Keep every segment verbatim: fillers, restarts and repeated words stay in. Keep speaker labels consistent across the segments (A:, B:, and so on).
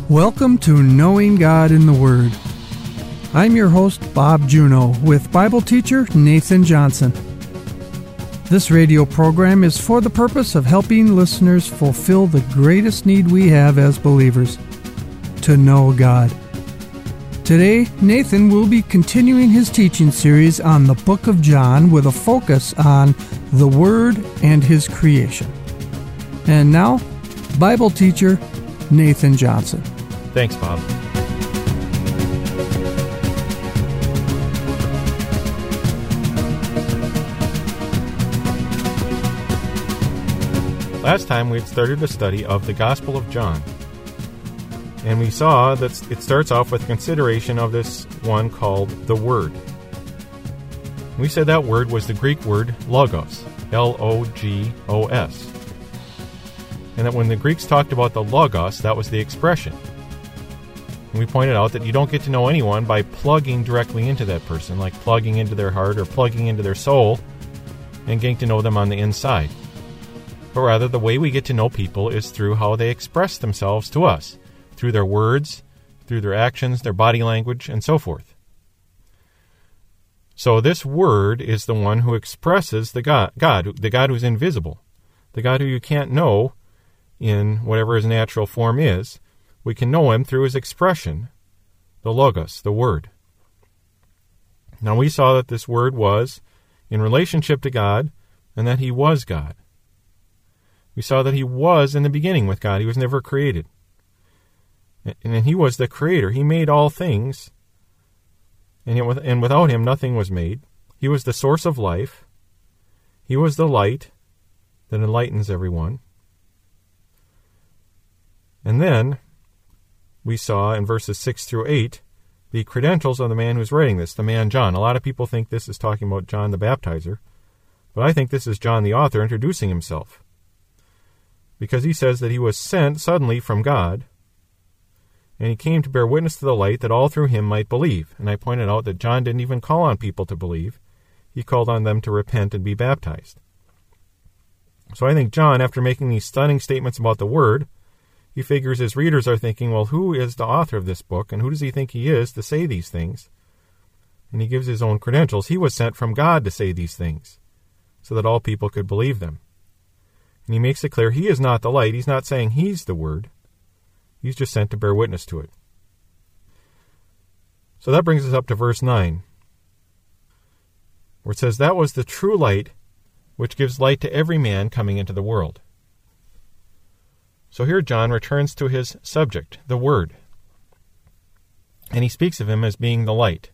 A: Welcome to Knowing God in the Word. I'm your host, Bob Juneau, with Bible teacher Nathan Johnson. This radio program is for the purpose of helping listeners fulfill the greatest need we have as believers, to know God. Today, Nathan will be continuing his teaching series on the book of John with a focus on the Word and His creation. And now, Bible teacher Nathan Johnson.
B: Thanks, Bob. Last time we had started a study of the Gospel of John, and we saw that it starts off with consideration of this one called the Word. We said that word was the Greek word logos, L O G O S, and that when the Greeks talked about the logos, that was the expression. And we pointed out that you don't get to know anyone by plugging directly into that person, like plugging into their heart or plugging into their soul and getting to know them on the inside. But rather, the way we get to know people is through how they express themselves to us, through their words, through their actions, their body language, and so forth. So this Word is the one who expresses the God, God, the God who's invisible, the God who you can't know in whatever His natural form is. We can know Him through His expression, the Logos, the Word. Now we saw that this Word was in relationship to God and that He was God. We saw that He was in the beginning with God. He was never created. And He was the Creator. He made all things, and without Him nothing was made. He was the source of life. He was the light that enlightens everyone. And then we saw in verses six through eight the credentials of the man who's writing this, the man John. A lot of people think this is talking about John the Baptizer, but I think this is John the author introducing himself, because he says that he was sent suddenly from God, and he came to bear witness to the light that all through him might believe. And I pointed out that John didn't even call on people to believe. He called on them to repent and be baptized. So I think John, after making these stunning statements about the Word, he figures his readers are thinking, well, who is the author of this book, and who does he think he is to say these things? And he gives his own credentials. He was sent from God to say these things, so that all people could believe them. And he makes it clear he is not the light. He's not saying he's the Word. He's just sent to bear witness to it. So that brings us up to verse nine, where it says, that was the true light, which gives light to every man coming into the world. So here John returns to his subject, the Word, and he speaks of Him as being the light.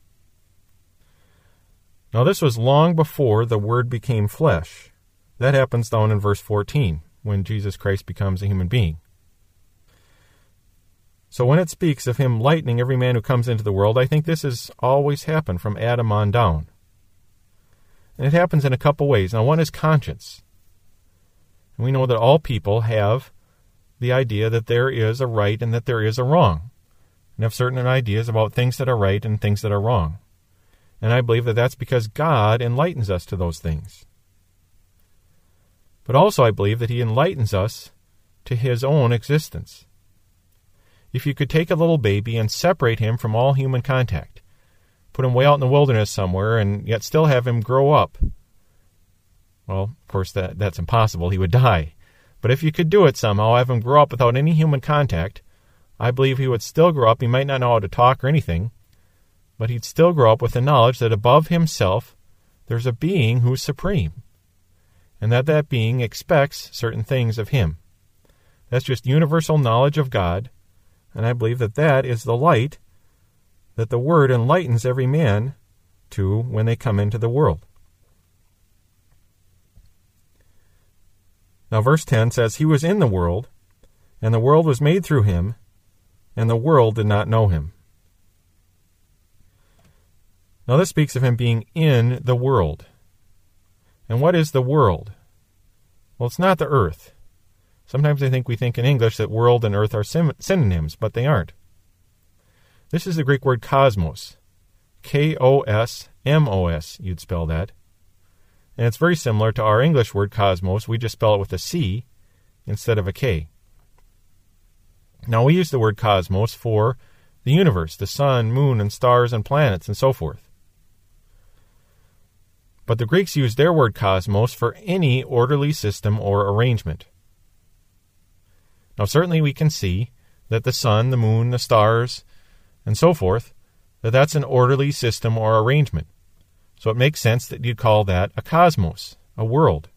B: Now this was long before the Word became flesh. That happens down in verse fourteen, when Jesus Christ becomes a human being. So when it speaks of Him lightening every man who comes into the world, I think this has always happened from Adam on down. And it happens in a couple ways. Now one is conscience. And we know that all people have the idea that there is a right and that there is a wrong, and have certain ideas about things that are right and things that are wrong. And I believe that that's because God enlightens us to those things. But also I believe that He enlightens us to His own existence. If you could take a little baby and separate him from all human contact, put him way out in the wilderness somewhere, and yet still have him grow up, well, of course, that that's impossible. He would die. But if you could do it somehow, have him grow up without any human contact, I believe he would still grow up. He might not know how to talk or anything, but he'd still grow up with the knowledge that above himself there's a being who's supreme, and that that being expects certain things of him. That's just universal knowledge of God, and I believe that that is the light that the Word enlightens every man to when they come into the world. Now verse ten says, He was in the world, and the world was made through Him, and the world did not know Him. Now this speaks of Him being in the world. And what is the world? Well, it's not the earth. Sometimes I think we think in English that world and earth are sim- synonyms, but they aren't. This is the Greek word cosmos. K O S M O S, you'd spell that. And it's very similar to our English word cosmos. We just spell it with a C instead of a K. Now, we use the word cosmos for the universe, the sun, moon, and stars and planets, and so forth. But the Greeks used their word cosmos for any orderly system or arrangement. Now, certainly we can see that the sun, the moon, the stars, and so forth, that that's an orderly system or arrangement. So it makes sense that you'd call that a cosmos, a world.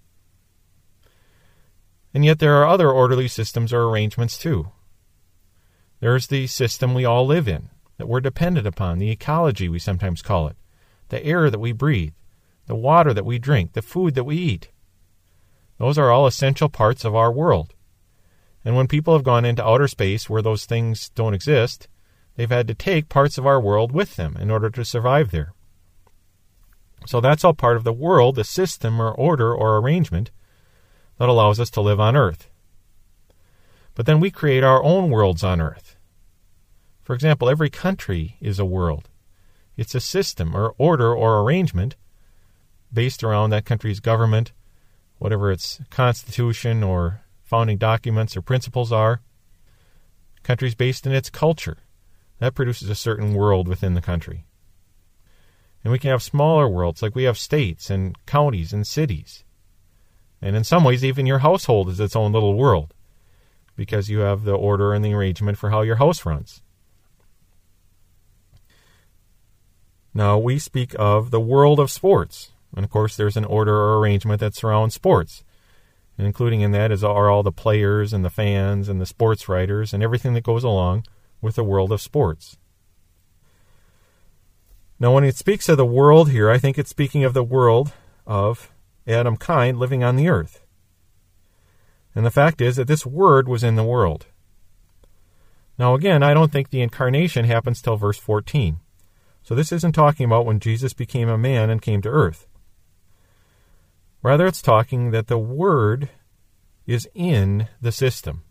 B: And yet there are other orderly systems or arrangements too. There's the system we all live in, that we're dependent upon, the ecology we sometimes call it, the air that we breathe, the water that we drink, the food that we eat. Those are all essential parts of our world. And when people have gone into outer space where those things don't exist, they've had to take parts of our world with them in order to survive there. So that's all part of the world, the system or order or arrangement that allows us to live on Earth. But then we create our own worlds on Earth. For example, every country is a world. It's a system or order or arrangement based around that country's government, whatever its constitution or founding documents or principles are. Country's based in its culture. That produces a certain world within the country. And we can have smaller worlds, like we have states and counties and cities. And in some ways, even your household is its own little world, because you have the order and the arrangement for how your house runs. Now, we speak of the world of sports. And, of course, there's an order or arrangement that surrounds sports. And including in that is are all the players and the fans and the sports writers and everything that goes along with the world of sports. Now, when it speaks of the world here, I think it's speaking of the world of Adam kind living on the earth. And the fact is that this word was in the world. Now, again, I don't think the incarnation happens till verse fourteen. So this isn't talking about when Jesus became a man and came to earth. Rather, it's talking that the Word is in the system.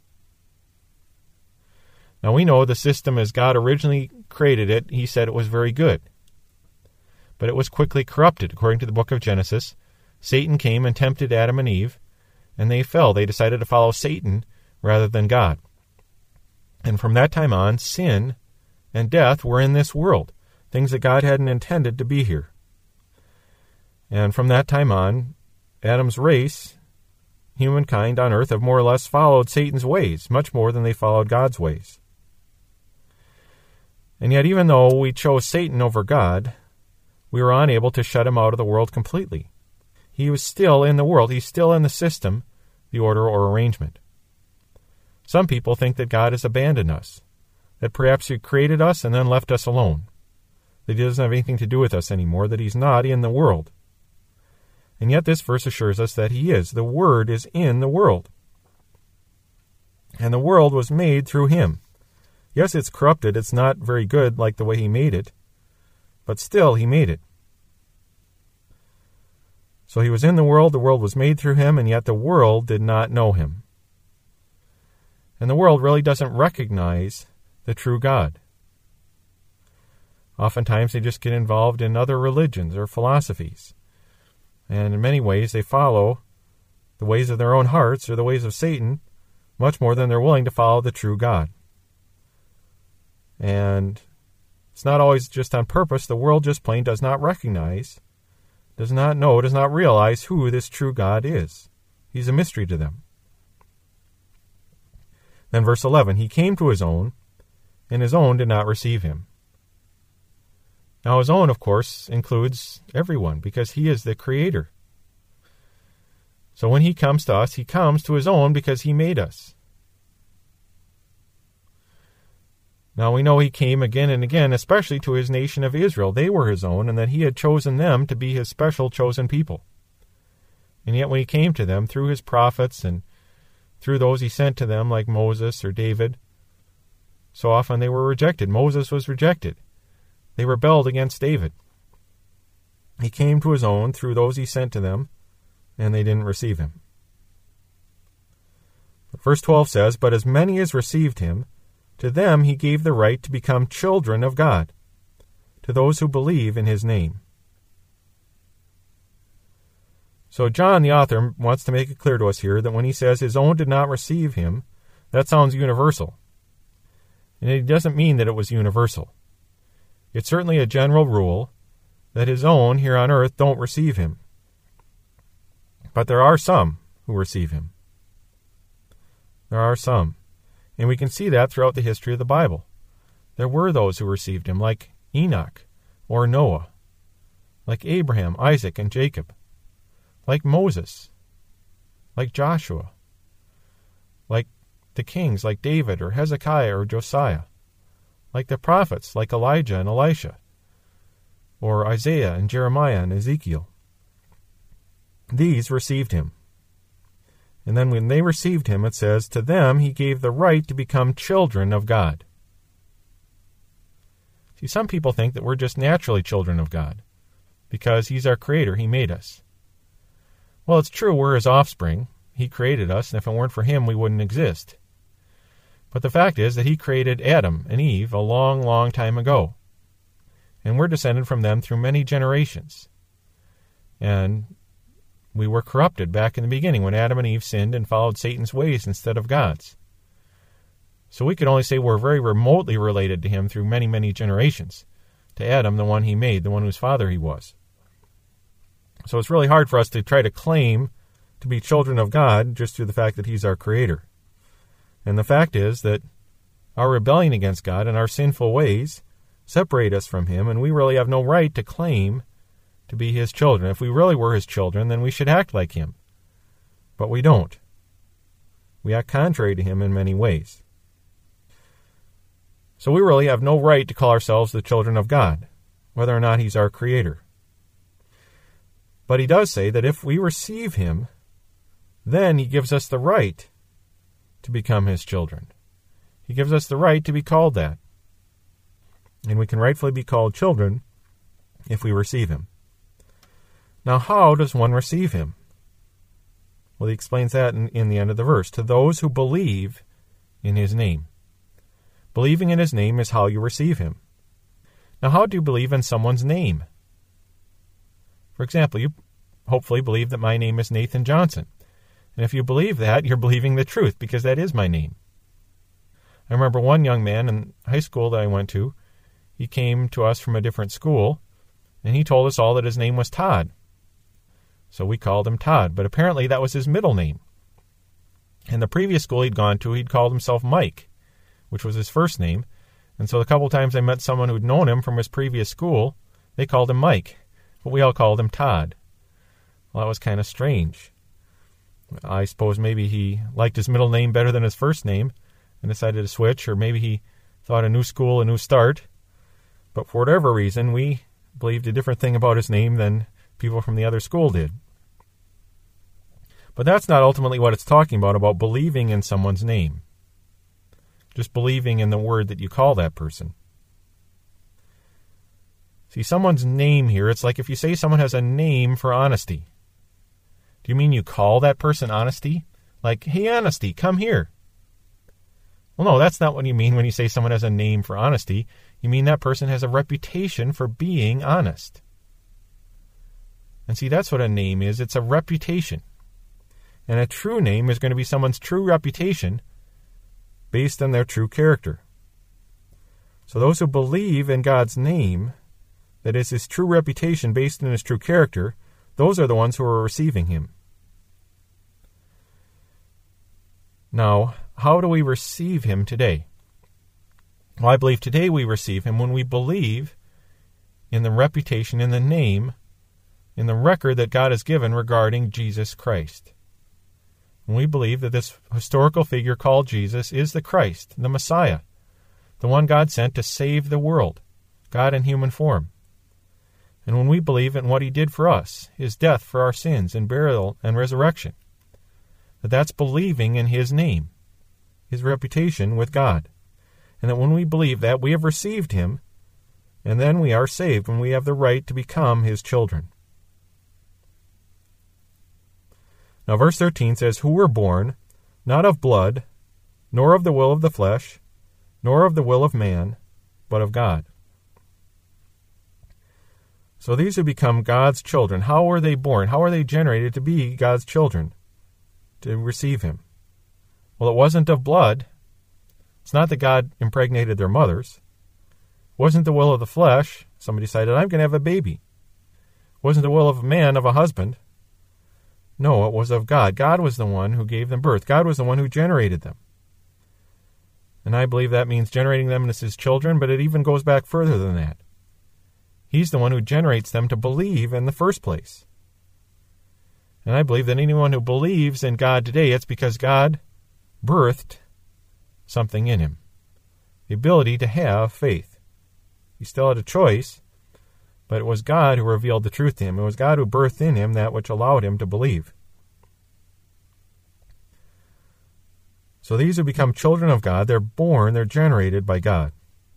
B: Now, we know the system as God originally created it, He said it was very good. But it was quickly corrupted. According to the book of Genesis, Satan came and tempted Adam and Eve, and they fell. They decided to follow Satan rather than God. And from that time on, sin and death were in this world, things that God hadn't intended to be here. And from that time on, Adam's race, humankind on earth, have more or less followed Satan's ways, much more than they followed God's ways. And yet, even though we chose Satan over God, we were unable to shut him out of the world completely. He was still in the world. He's still in the system, the order or arrangement. Some people think that God has abandoned us, that perhaps He created us and then left us alone, that He doesn't have anything to do with us anymore, that He's not in the world. And yet this verse assures us that He is. The Word is in the world. And the world was made through Him. Yes, it's corrupted. It's not very good like the way He made it. But still, He made it. So He was in the world. The world was made through Him. And yet the world did not know Him. And the world really doesn't recognize the true God. Oftentimes they just get involved in other religions or philosophies. And in many ways, they follow the ways of their own hearts or the ways of Satan much more than they're willing to follow the true God. And it's not always just on purpose. The world just plain does not recognize, does not know, does not realize who this true God is. He's a mystery to them. Then verse eleven, He came to His own, and His own did not receive Him. Now, His own, of course, includes everyone, because He is the Creator. So when He comes to us, He comes to His own because He made us. Now, we know He came again and again, especially to His nation of Israel. They were His own, and that He had chosen them to be His special chosen people. And yet when He came to them through His prophets and through those He sent to them, like Moses or David, so often they were rejected. Moses was rejected. They rebelled against David. He came to His own through those He sent to them, and they didn't receive Him. But verse twelve says, But as many as received Him, to them He gave the right to become children of God, to those who believe in His name. So John, the author, wants to make it clear to us here that when he says His own did not receive Him, that sounds universal. And it doesn't mean that it was universal. It's certainly a general rule that his own here on earth don't receive him. But there are some who receive him. There are some. And we can see that throughout the history of the Bible. There were those who received him, like Enoch or Noah, like Abraham, Isaac, and Jacob, like Moses, like Joshua, like the kings, like David or Hezekiah or Josiah, like the prophets, like Elijah and Elisha, or Isaiah and Jeremiah and Ezekiel. These received him. And then when they received him, it says, to them he gave the right to become children of God. See, some people think that we're just naturally children of God because he's our creator. He made us. Well, it's true, we're his offspring. He created us, and if it weren't for him, we wouldn't exist. But the fact is that he created Adam and Eve a long, long time ago. And we're descended from them through many generations. And we were corrupted back in the beginning when Adam and Eve sinned and followed Satan's ways instead of God's. So we could only say we're very remotely related to him through many, many generations. To Adam, the one he made, the one whose father he was. So it's really hard for us to try to claim to be children of God just through the fact that he's our creator. And the fact is that our rebellion against God and our sinful ways separate us from him, and we really have no right to claim to be his children. If we really were his children, then we should act like him. But we don't. We act contrary to him in many ways. So we really have no right to call ourselves the children of God, whether or not he's our creator. But he does say that if we receive him, then he gives us the right to become his children. He gives us the right to be called that. And we can rightfully be called children if we receive him. Now, how does one receive him? Well, he explains that in, in the end of the verse. To those who believe in his name. Believing in his name is how you receive him. Now, how do you believe in someone's name? For example, you hopefully believe that my name is Nathan Johnson. And if you believe that, you're believing the truth, because that is my name. I remember one young man in high school that I went to, he came to us from a different school, and he told us all that his name was Todd. So we called him Todd, but apparently that was his middle name. In the previous school he'd gone to, he'd called himself Mike, which was his first name. And so a couple times I met someone who'd known him from his previous school, they called him Mike, but we all called him Todd. Well, that was kind of strange. I suppose maybe he liked his middle name better than his first name and decided to switch, or maybe he thought a new school, a new start. But for whatever reason, we believed a different thing about his name than people from the other school did. But that's not ultimately what it's talking about, about believing in someone's name. Just believing in the word that you call that person. See, someone's name here, it's like if you say someone has a name for honesty. Do you mean you call that person Honesty? Like, hey, Honesty, come here. Well, no, that's not what you mean when you say someone has a name for honesty. You mean that person has a reputation for being honest. And see, that's what a name is. It's a reputation. And a true name is going to be someone's true reputation based on their true character. So those who believe in God's name, that is his true reputation based on his true character, those are the ones who are receiving him. Now, how do we receive him today? Well, I believe today we receive him when we believe in the reputation, in the name, in the record that God has given regarding Jesus Christ. When we believe that this historical figure called Jesus is the Christ, the Messiah, the one God sent to save the world, God in human form. And when we believe in what he did for us, his death for our sins and burial and resurrection, that that's believing in his name, his reputation with God. And that when we believe that, we have received him, and then we are saved when we have the right to become his children. Now verse thirteen says, who were born, not of blood, nor of the will of the flesh, nor of the will of man, but of God. So these who become God's children, how were they born? How are they generated to be God's children, to receive him? Well, it wasn't of blood. It's not that God impregnated their mothers. It wasn't the will of the flesh. Somebody decided, I'm going to have a baby. It wasn't the will of a man, of a husband. No, it was of God. God was the one who gave them birth. God was the one who generated them. And I believe that means generating them as his children, but it even goes back further than that. He's the one who generates them to believe in the first place. And I believe that anyone who believes in God today, it's because God birthed something in him. The ability to have faith. He still had a choice, but it was God who revealed the truth to him. It was God who birthed in him that which allowed him to believe. So these who become children of God, they're born, they're generated by God.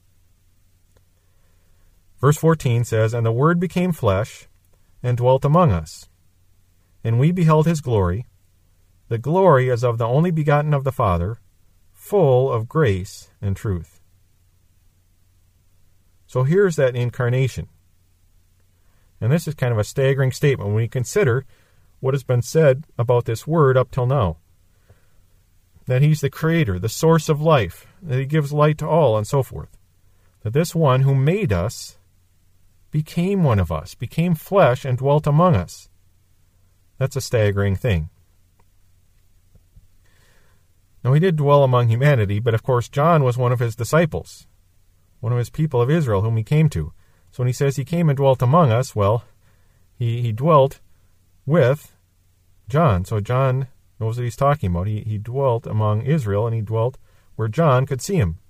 B: Verse fourteen says, And the Word became flesh and dwelt among us. And we beheld his glory, the glory as of the only begotten of the Father, full of grace and truth. So here's that incarnation. And this is kind of a staggering statement when we consider what has been said about this Word up till now. That he's the creator, the source of life, that he gives light to all, and so forth. That this one who made us became one of us, became flesh and dwelt among us. That's a staggering thing. Now, he did dwell among humanity, but of course John was one of his disciples, one of his people of Israel whom he came to. So when he says he came and dwelt among us, well, he, he dwelt with John. So John knows what he's talking about. He, he dwelt among Israel, and he dwelt where John could see him.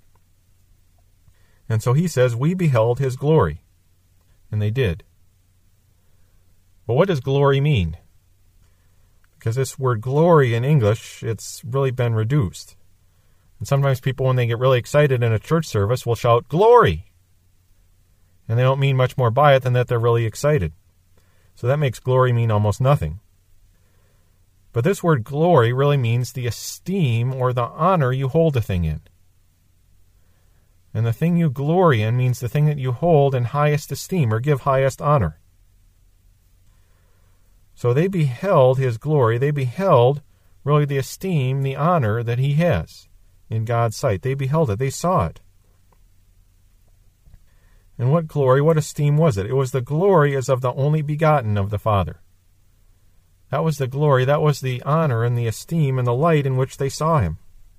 B: And so he says, we beheld his glory. And they did. But what does glory mean? Because this word glory in English, it's really been reduced. And sometimes people, when they get really excited in a church service, will shout, glory! And they don't mean much more by it than that they're really excited. So that makes glory mean almost nothing. But this word glory really means the esteem or the honor you hold a thing in. And the thing you glory in means the thing that you hold in highest esteem or give highest honor. So they beheld his glory. They beheld really the esteem, the honor that he has in God's sight. They beheld it. They saw it. And what glory, what esteem was it? It was the glory as of the only begotten of the Father. That was the glory. That was the honor and the esteem and the light in which they saw him.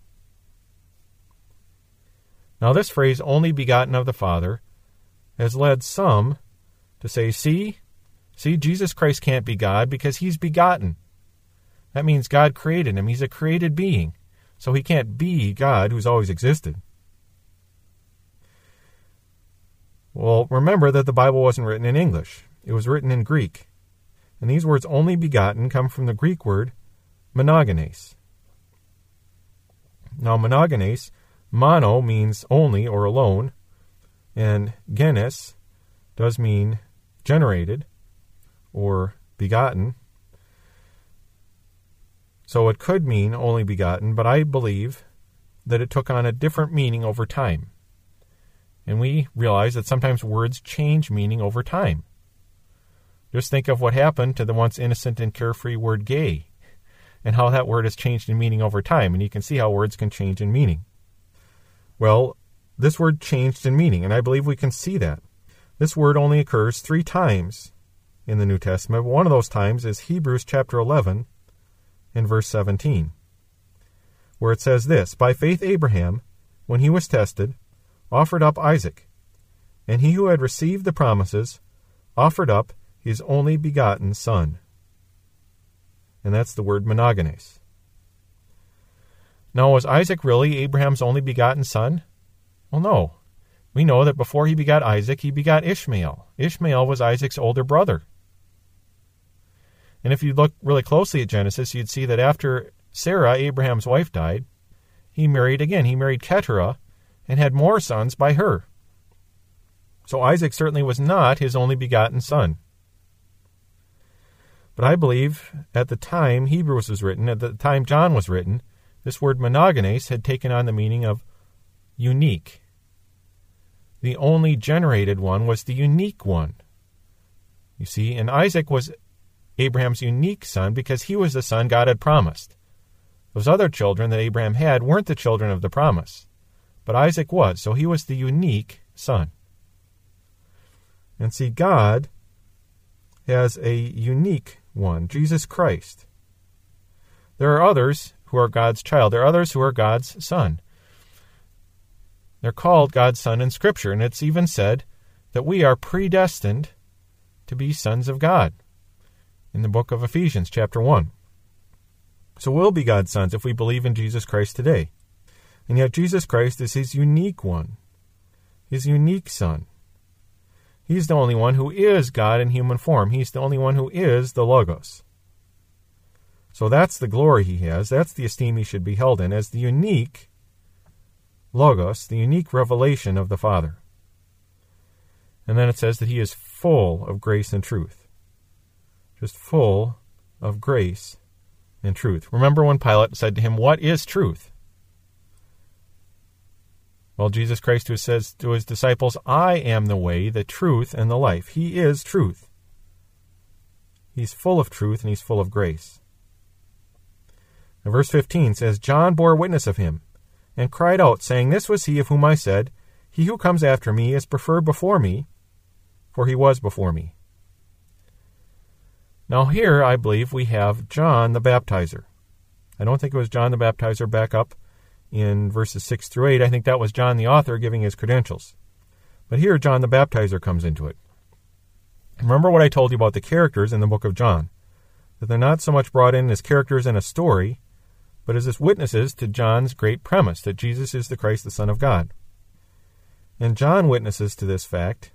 B: Now this phrase, only begotten of the Father, has led some to say, see, see, Jesus Christ can't be God because he's begotten. That means God created him. He's a created being. So he can't be God who's always existed. Well, remember that the Bible wasn't written in English. It was written in Greek. And these words, only begotten, come from the Greek word monogenes. Now, monogenes, mono means only or alone, and genes does mean generated or begotten. So it could mean only begotten, but I believe that it took on a different meaning over time. And we realize that sometimes words change meaning over time. Just think of what happened to the once innocent and carefree word gay, and how that word has changed in meaning over time, and you can see how words can change in meaning. Well, this word changed in meaning, and I believe we can see that. This word only occurs three times in the New Testament. One of those times is Hebrews chapter eleven and verse seventeen, where it says this, By faith Abraham, when he was tested, offered up Isaac, and he who had received the promises offered up his only begotten son. And that's the word monogenes. Now, was Isaac really Abraham's only begotten son? Well, no. We know that before he begot Isaac, he begot Ishmael. Ishmael was Isaac's older brother. And if you look really closely at Genesis, you'd see that after Sarah, Abraham's wife, died, he married again. He married Keturah and had more sons by her. So Isaac certainly was not his only begotten son. But I believe at the time Hebrews was written, at the time John was written, this word monogenes had taken on the meaning of unique. The only generated one was the unique one. You see, and Isaac was Abraham's unique son because he was the son God had promised. Those other children that Abraham had weren't the children of the promise. but Isaac was, so he was the unique son. And see, God has a unique one, Jesus Christ. There are others who are God's child. There are others who are God's son. They're called God's son in Scripture, and it's even said that we are predestined to be sons of God in the book of Ephesians, chapter one. So we'll be God's sons if we believe in Jesus Christ today. And yet Jesus Christ is his unique one, his unique son. He's the only one who is God in human form. He's the only one who is the Logos. So that's the glory he has. That's the esteem he should be held in as the unique Logos, the unique revelation of the Father. And then it says that he is full of grace and truth. Just full of grace and truth. Remember when Pilate said to him, "What is truth?" Well, Jesus Christ who says to his disciples, "I am the way, the truth, and the life." He is truth. He's full of truth and he's full of grace. And verse fifteen says, "John bore witness of him, and cried out, saying, This was he of whom I said, He who comes after me is preferred before me, for he was before me." Now here, I believe, we have John the Baptizer. I don't think it was John the Baptizer back up in verses six through eight. I think that was John the author giving his credentials. But here, John the Baptizer comes into it. Remember what I told you about the characters in the book of John, that they're not so much brought in as characters in a story, but as witnesses to John's great premise, that Jesus is the Christ, the Son of God. And John witnesses to this fact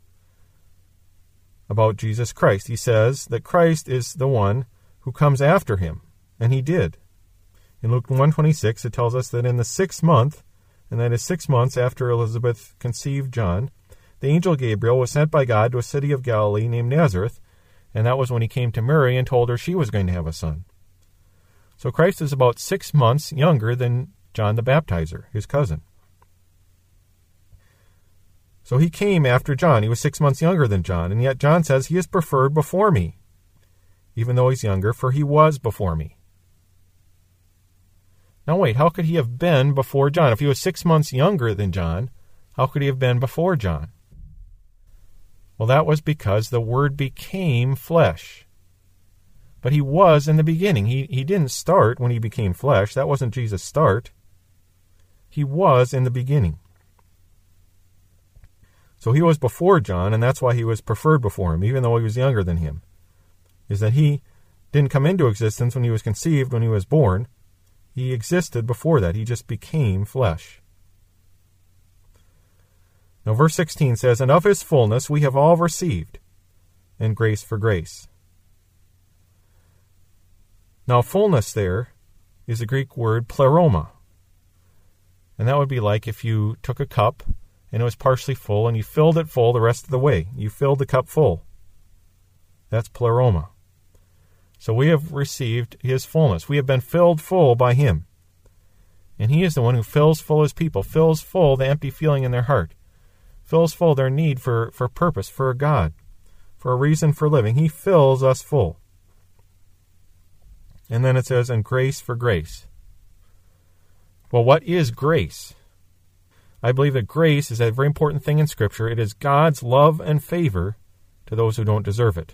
B: about Jesus Christ. He says that Christ is the one who comes after him, and he did. In Luke one twenty-six, it tells us that in the sixth month, and that is six months after Elizabeth conceived John, the angel Gabriel was sent by God to a city of Galilee named Nazareth, and that was when he came to Mary and told her she was going to have a son. So Christ is about six months younger than John the Baptizer, his cousin. So he came after John. He was six months younger than John, and yet John says he is preferred before me, even though he's younger, for he was before me. Now wait, how could he have been before John? If he was six months younger than John, how could he have been before John? Well, that was because the Word became flesh. But he was in the beginning. He, he didn't start when he became flesh. That wasn't Jesus' start. He was in the beginning. So he was before John, and that's why he was preferred before him, even though he was younger than him, is that he didn't come into existence when he was conceived, when he was born. He existed before that. He just became flesh. Now, verse sixteen says, "And of his fullness we have all received, and grace for grace." Now, fullness there is the Greek word pleroma. And that would be like if you took a cup and it was partially full and you filled it full the rest of the way. You filled the cup full. That's pleroma. So we have received his fullness. We have been filled full by him. And he is the one who fills full his people, fills full the empty feeling in their heart, fills full their need for, for purpose, for a God, for a reason for living. He fills us full. And then it says, "and grace for grace." Well, what is grace? I believe that grace is a very important thing in Scripture. It is God's love and favor to those who don't deserve it,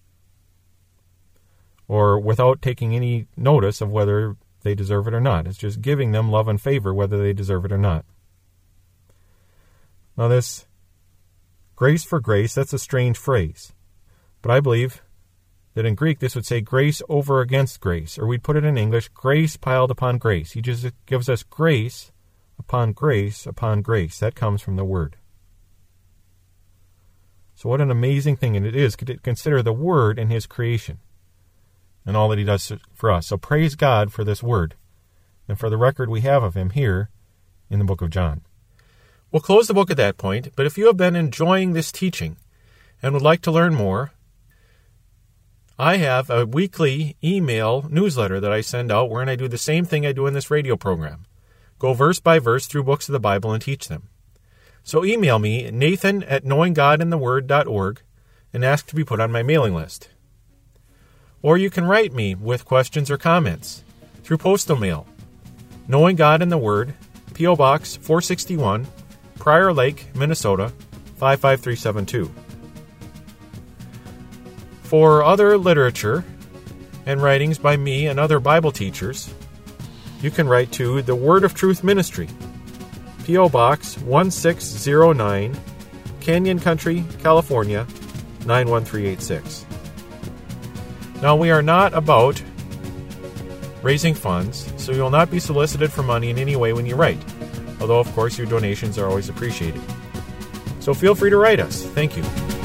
B: or without taking any notice of whether they deserve it or not. It's just giving them love and favor whether they deserve it or not. Now this grace for grace, that's a strange phrase. But I believe that in Greek this would say grace over against grace, or we'd put it in English, grace piled upon grace. He just gives us grace upon grace upon grace. That comes from the Word. So what an amazing thing it is to consider the Word in his creation and all that he does for us. So praise God for this Word and for the record we have of him here in the book of John. We'll close the book at that point, but if you have been enjoying this teaching and would like to learn more, I have a weekly email newsletter that I send out wherein I do the same thing I do in this radio program. Go verse by verse through books of the Bible and teach them. So email me, Nathan at knowing god in the word dot org, and ask to be put on my mailing list. Or you can write me with questions or comments through postal mail. Knowing God in the Word, P O. Box four sixty-one, Prior Lake, Minnesota, five five three seven two. For other literature and writings by me and other Bible teachers, you can write to the Word of Truth Ministry, P O. Box one six zero nine, Canyon Country, California, nine one three eight six. Now, we are not about raising funds, so you will not be solicited for money in any way when you write, although, of course, your donations are always appreciated. So feel free to write us. Thank you.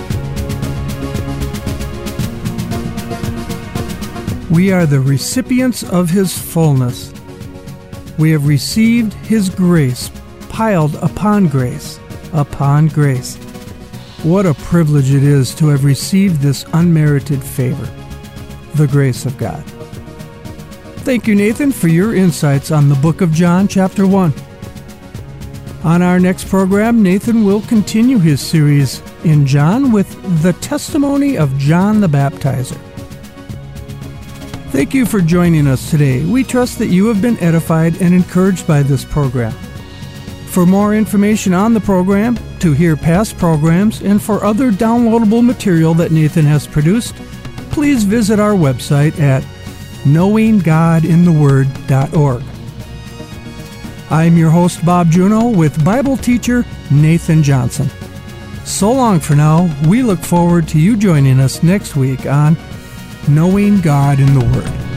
A: We are the recipients of His fullness. We have received His grace, piled upon grace, upon grace. What a privilege it is to have received this unmerited favor, the grace of God. Thank you, Nathan, for your insights on the book of John, chapter one. On our next program, Nathan will continue his series in John with the testimony of John the Baptizer. Thank you for joining us today. We trust that you have been edified and encouraged by this program. For more information on the program, to hear past programs, and for other downloadable material that Nathan has produced, please visit our website at knowing god in the word dot org. I'm your host, Bob Juneau, with Bible teacher Nathan Johnson. So long for now. We look forward to you joining us next week on Knowing God in the Word.